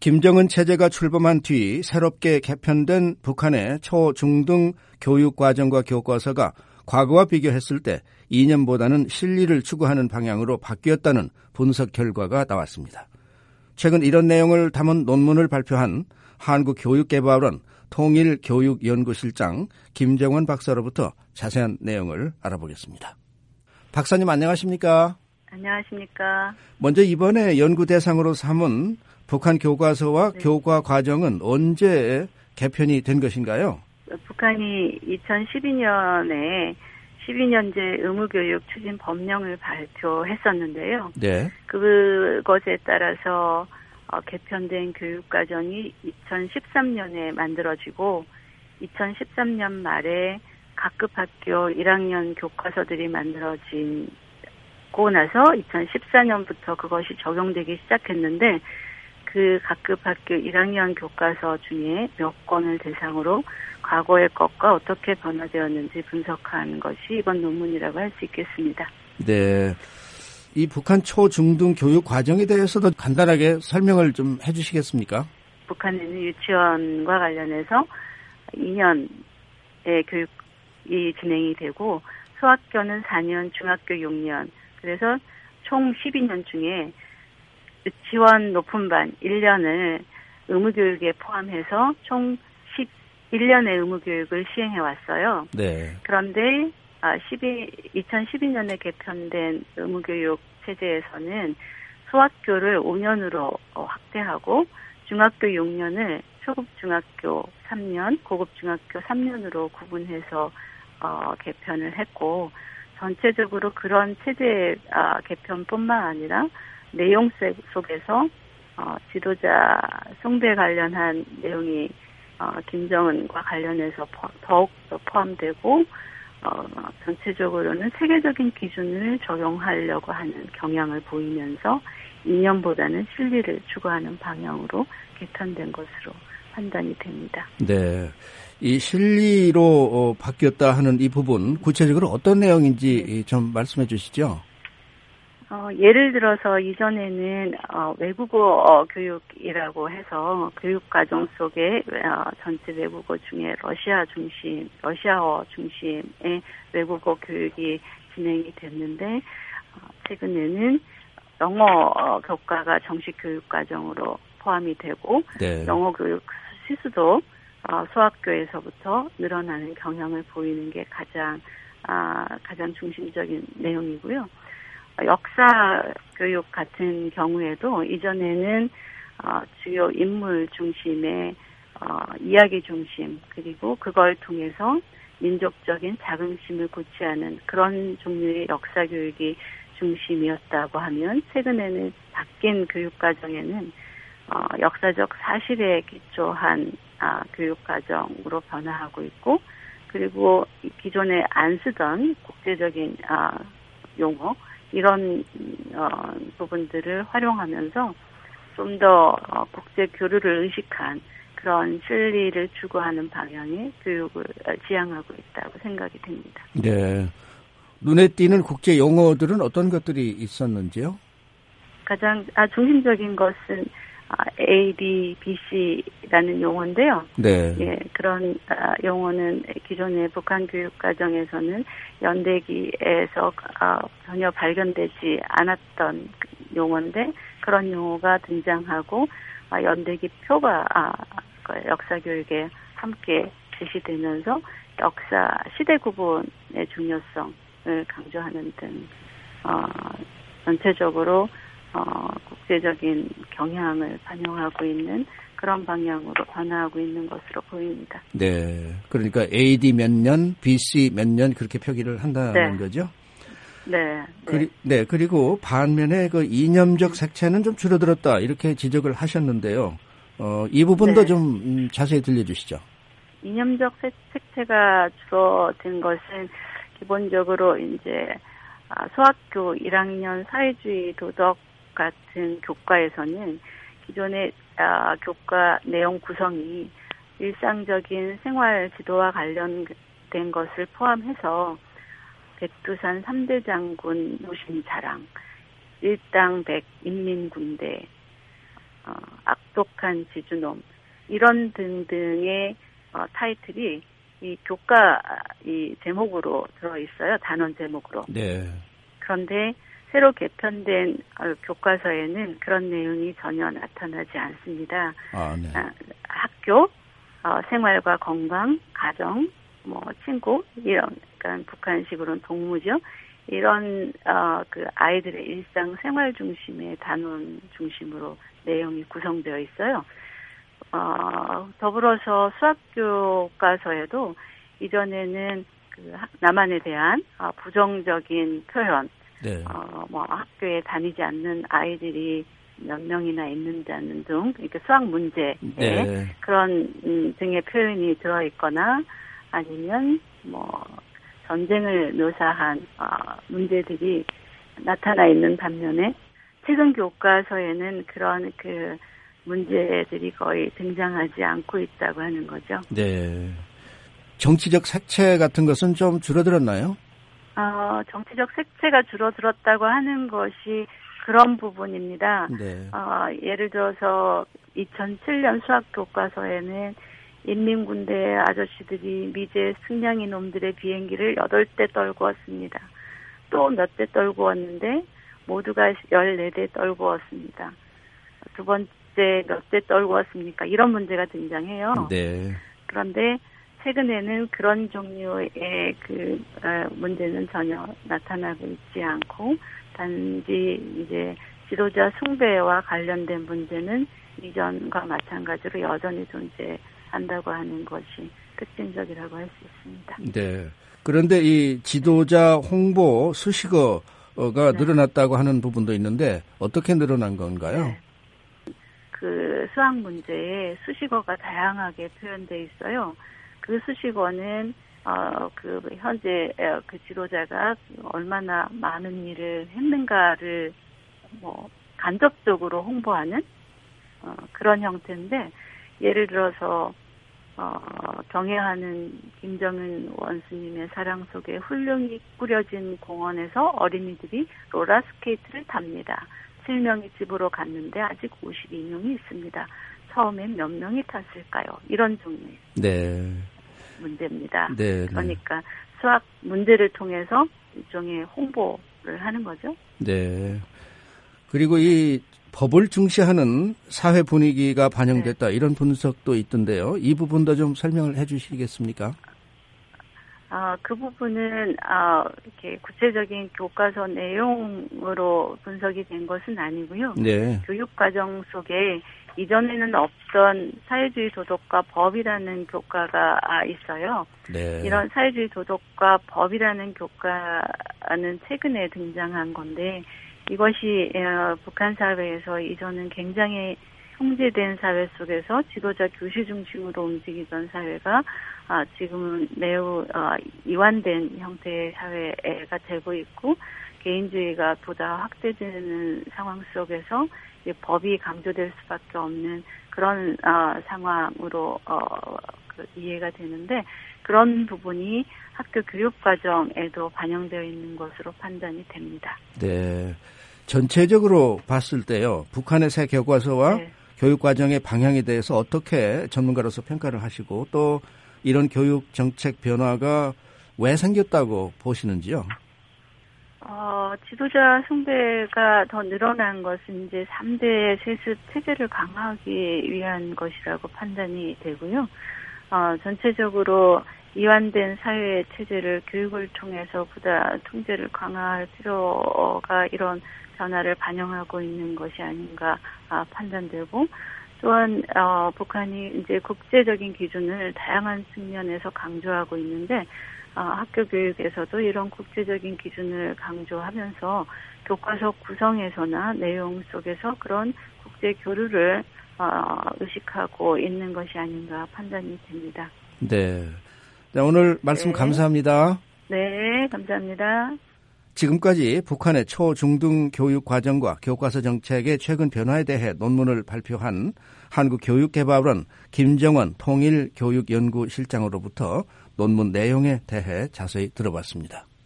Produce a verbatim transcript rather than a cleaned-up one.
김정은 체제가 출범한 뒤 새롭게 개편된 북한의 초, 중 등 교육과정과 교과서가 과거와 비교했을 때 이념보다는 실리를 추구하는 방향으로 바뀌었다는 분석 결과가 나왔습니다. 최근 이런 내용을 담은 논문을 발표한 한국교육개발원 통일교육연구실장 김정원 박사로부터 자세한 내용을 알아보겠습니다. 박사님 안녕하십니까? 안녕하십니까? 먼저 이번에 연구 대상으로 삼은 북한 교과서와 네. 교과 과정은 언제 개편이 된 것인가요? 북한이 이천십이 년에 십이 년제 의무교육 추진 법령을 발표했었는데요. 네. 그것에 따라서 어, 개편된 교육과정이 이천십삼 년에 만들어지고 이천십삼 년 말에 각급 학교 일 학년 교과서들이 만들어지고 나서 이천십사 년부터 그것이 적용되기 시작했는데 그 각급 학교 일 학년 교과서 중에 몇 권을 대상으로 과거의 것과 어떻게 변화되었는지 분석한 것이 이번 논문이라고 할 수 있겠습니다. 네. 이 북한 초, 중, 등 교육 과정에 대해서도 간단하게 설명을 좀 해주시겠습니까? 북한에는 유치원과 관련해서 이 년의 교육이 진행이 되고 소학교는 사 년, 중학교 육 년, 그래서 총 십이 년 중에 유치원 높은 반 일 년을 의무교육에 포함해서 총 십일 년의 의무교육을 시행해 왔어요. 네. 그런데 이천십이 년에 개편된 의무교육 체제에서는 소학교를 오 년으로 확대하고 중학교 육 년을 초급중학교 삼 년, 고급중학교 삼 년으로 구분해서 어, 개편을 했고 전체적으로 그런 체제 어, 개편뿐만 아니라 내용 속에서 어, 지도자 숭배 관련한 내용이 어, 김정은과 관련해서 포, 더욱 더 포함되고 어, 전체적으로는 세계적인 기준을 적용하려고 하는 경향을 보이면서 이념보다는 실리를 추구하는 방향으로 개편된 것으로 판단이 됩니다. 네, 이 실리로 어, 바뀌었다 하는 이 부분 구체적으로 어떤 내용인지 네. 좀 말씀해 주시죠. 어, 예를 들어서 이전에는 어, 외국어 어, 교육이라고 해서 교육과정 속에 어, 전체 외국어 중에 러시아 중심, 러시아어 중심의 외국어 교육이 진행이 됐는데 어, 최근에는 영어 어, 교과가 정식 교육과정으로 포함이 되고 네. 영어 교육 시수도 어, 소학교에서부터 늘어나는 경향을 보이는 게 가장 아, 가장 중심적인 내용이고요. 역사 교육 같은 경우에도 이전에는 어, 주요 인물 중심의 어, 이야기 중심 그리고 그걸 통해서 민족적인 자긍심을 고취하는 그런 종류의 역사 교육이 중심이었다고 하면 최근에는 바뀐 교육 과정에는 어, 역사적 사실에 기초한 아, 교육 과정으로 변화하고 있고 그리고 기존에 안 쓰던 국제적인 아, 용어 이런 어, 부분들을 활용하면서 좀 더 어, 국제 교류를 의식한 그런 실리를 추구하는 방향의 교육을 지향하고 있다고 생각이 됩니다. 네, 눈에 띄는 국제 용어들은 어떤 것들이 있었는지요? 가장 아, 중심적인 것은 아, A, D, B, C라는 용어인데요. 네. 예, 그런 아, 용어는 기존의 북한 교육 과정에서는 연대기에서 아, 전혀 발견되지 않았던 용어인데 그런 용어가 등장하고 아, 연대기 표가 아, 역사 교육에 함께 제시되면서 역사 시대 구분의 중요성을 강조하는 등 어, 전체적으로 어, 국제적인 경향을 반영하고 있는 그런 방향으로 변화하고 있는 것으로 보입니다. 네, 그러니까 A D 몇 년, B C 몇 년 그렇게 표기를 한다는 네. 거죠? 네. 네. 그리, 네, 그리고 반면에 그 이념적 색채는 좀 줄어들었다 이렇게 지적을 하셨는데요. 어, 이 부분도 네. 좀 음, 자세히 들려주시죠. 이념적 색채가 줄어든 것은 기본적으로 이제 소학교 일 학년 사회주의 도덕 같은 교과에서는 기존의 아, 교과 내용 구성이 일상적인 생활 지도와 관련된 것을 포함해서 백두산 삼 대 장군 노신 자랑, 일당 백 인민군대, 어, 혹독한 지주놈 이런 등등의 어, 타이틀이 이 교과 이 제목으로 들어 있어요. 단원 제목으로. 네. 그런데 새로 개편된 어, 교과서에는 그런 내용이 전혀 나타나지 않습니다. 아, 네. 아, 학교, 어, 생활과 건강, 가정, 뭐 친구 이런 그러니까 북한식으로는 동무죠. 이런 어, 그 아이들의 일상 생활 중심의 단원 중심으로 내용이 구성되어 있어요. 어, 더불어서 수학 교과서에도 이전에는 그 남한에 대한 어, 부정적인 표현, 네. 어, 뭐 학교에 다니지 않는 아이들이 몇 명이나 있는다는 등, 그러니까 수학 문제에 네. 그런 음, 등의 표현이 들어 있거나 아니면 뭐 전쟁을 묘사한 어, 문제들이 나타나 있는 반면에 최근 교과서에는 그런 그 문제들이 거의 등장하지 않고 있다고 하는 거죠. 네. 정치적 색채 같은 것은 좀 줄어들었나요? 어, 정치적 색채가 줄어들었다고 하는 것이 그런 부분입니다. 네. 어, 예를 들어서 이천칠 년 수학 교과서에는 인민군대 아저씨들이 미제 승냥이 놈들의 비행기를 여덟 대 떨구었습니다. 또 몇 대 떨구었는데 모두가 열네 대 떨구었습니다. 두 번째 몇 대 떨구었습니까? 이런 문제가 등장해요. 네. 그런데 최근에는 그런 종류의 그 문제는 전혀 나타나고 있지 않고 단지 이제 지도자 숭배와 관련된 문제는 이전과 마찬가지로 여전히 존재한다고 하는 것이 특징적이라고 할 수 있습니다. 네. 그런데 이 지도자 홍보 수식어가 네. 늘어났다고 하는 부분도 있는데 어떻게 늘어난 건가요? 네. 그 수학 문제에 수식어가 다양하게 표현되어 있어요. 그 수식어는 어, 그 현재 그 지도자가 얼마나 많은 일을 했는가를 뭐 간접적으로 홍보하는 어, 그런 형태인데 예를 들어서 어, 경애하는 김정은 원수님의 사랑 속에 훌륭히 꾸려진 공원에서 어린이들이 롤러스케이트를 탑니다. 칠 명이 집으로 갔는데 아직 오십이 명이 있습니다. 처음엔 몇 명이 탔을까요? 이런 종류의 네. 문제입니다. 네, 그러니까 수학 문제를 통해서 일종의 홍보를 하는 거죠. 네. 그리고 이 법을 중시하는 사회 분위기가 반영됐다. 네. 이런 분석도 있던데요. 이 부분도 좀 설명을 해 주시겠습니까? 아, 그 부분은, 아, 이렇게 구체적인 교과서 내용으로 분석이 된 것은 아니고요. 네. 교육과정 속에 이전에는 없던 사회주의 도덕과 법이라는 교과가 있어요. 네. 이런 사회주의 도덕과 법이라는 교과는 최근에 등장한 건데, 이것이 북한 사회에서 이전은 굉장히 형제된 사회 속에서 지도자 교시 중심으로 움직이던 사회가 아, 지금은 매우 어, 이완된 형태의 사회가 되고 있고 개인주의가 보다 확대되는 상황 속에서 이 법이 강조될 수밖에 없는 그런 어, 상황으로 어, 그 이해가 되는데 그런 부분이 학교 교육과정에도 반영되어 있는 것으로 판단이 됩니다. 네, 전체적으로 봤을 때요. 북한의 새 교과서와 네. 교육과정의 방향에 대해서 어떻게 전문가로서 평가를 하시고 또 이런 교육 정책 변화가 왜 생겼다고 보시는지요? 어, 지도자 숭배가 더 늘어난 것은 이제 삼 대 세습 체제를 강화하기 위한 것이라고 판단이 되고요. 어, 전체적으로 이완된 사회 체제를 교육을 통해서 보다 통제를 강화할 필요가 이런 변화를 반영하고 있는 것이 아닌가 아, 판단되고 또한 어, 북한이 이제 국제적인 기준을 다양한 측면에서 강조하고 있는데 어, 학교 교육에서도 이런 국제적인 기준을 강조하면서 교과서 구성에서나 내용 속에서 그런 국제 교류를 어, 의식하고 있는 것이 아닌가 판단이 됩니다. 네. 네 오늘 말씀 네. 감사합니다. 네, 감사합니다. 지금까지 북한의 초, 중등 교육 과정과 교과서 정책의 최근 변화에 대해 논문을 발표한 한국교육개발원 김정원 통일교육연구실장으로부터 논문 내용에 대해 자세히 들어봤습니다.